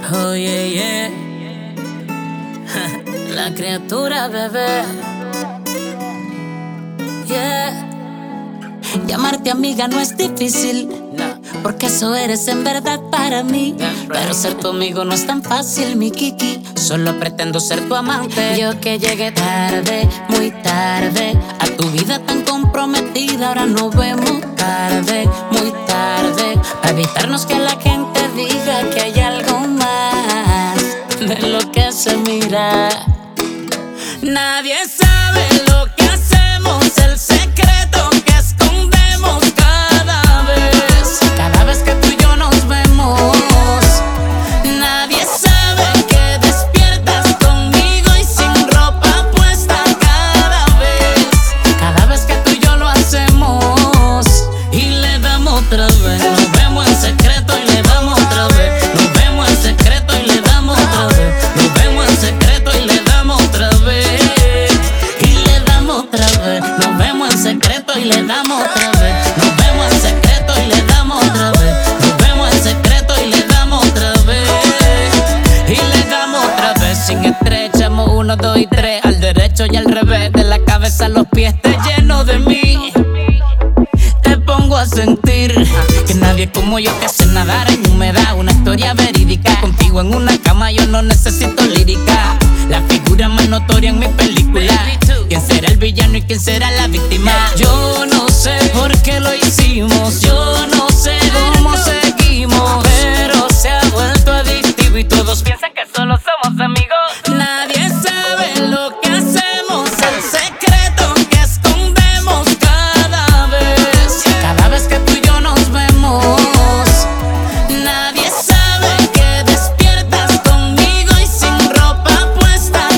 Oh yeah, yeah. La criatura, bebé. Yeah. Llamarte amiga no es difícil, no, porque eso eres en verdad para mí. Pero ser tu amigo no es tan fácil, mi Kiki. Solo pretendo ser tu amante. Yo que llegué tarde, muy tarde, a tu vida tan comprometida. Ahora nos vemos tarde, muy tarde, para evitarnos que la gente diga que hay algo más de lo que se mira. Nadie sabe lo que hacemos, el secreto que escondemos cada vez que tú y yo nos vemos. Nadie sabe que despiertas conmigo y sin ropa puesta cada vez que tú y yo lo hacemos. Y le damos otra vez, nos vemos en secreto y le damos otra vez. Nos vemos en secreto y le damos otra vez. Nos vemos en secreto y le damos otra vez. Y le damos otra vez. Nos vemos en secreto y le damos otra vez. Nos vemos en secreto y le damos otra vez. Nos vemos en secreto y le damos otra vez. Y le damos otra vez. Sin estrés, echamos 1, 2 y 3. Al derecho y al revés, de la cabeza a los pies. Te lleno de mí, te pongo a sentir que nadie como yo te hace nadar en humedad. Una historia verídica, contigo en una cama yo no necesito lírica. La figura más notoria en mi película. ¿Quién será el villano y quién será la víctima? Yo no sé por qué lo hicimos, yo no sé cómo seguimos, pero se ha vuelto adictivo y todos piensan que solo somos amigos. Nadie sabe lo que hacemos, el secreto que escondemos cada vez que tú y yo nos vemos. Nadie sabe que despiertas conmigo y sin ropa puesta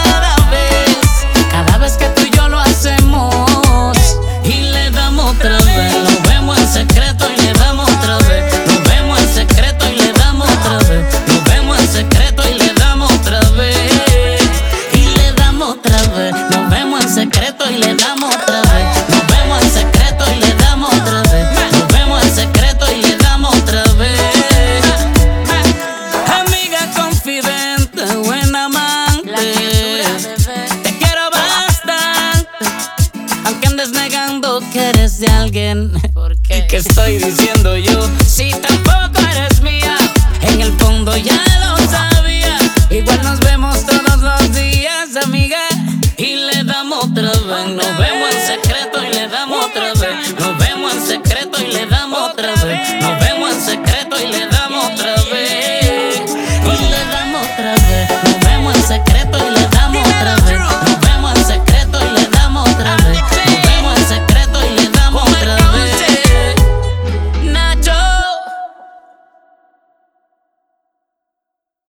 cada vez que tú y yo lo hacemos. Y le damos otra vez, nos vemos en secreto y le damos otra vez. Nos vemos en secreto y le damos otra vez. Nos vemos en secreto y le damos otra vez. Y le damos otra vez, nos vemos en secreto y le damos otra vez. Nos vemos en secreto y le damos otra vez. Nos vemos en secreto y le damos otra vez. Amiga confidente, buena amante, te quiero bastante, aunque andes negando que eres de alguien. ¿Y qué estoy diciendo yo? Si tampoco eres mía, en el fondo ya lo sabía. Igual nos vemos todos los días, amiga. Y le damos otra vez, nos vemos en secreto y le damos otra vez. Nos vemos en secreto y le damos otra vez. Nos vemos en secreto y le damos otra vez. Y le damos otra vez, nos vemos en secreto.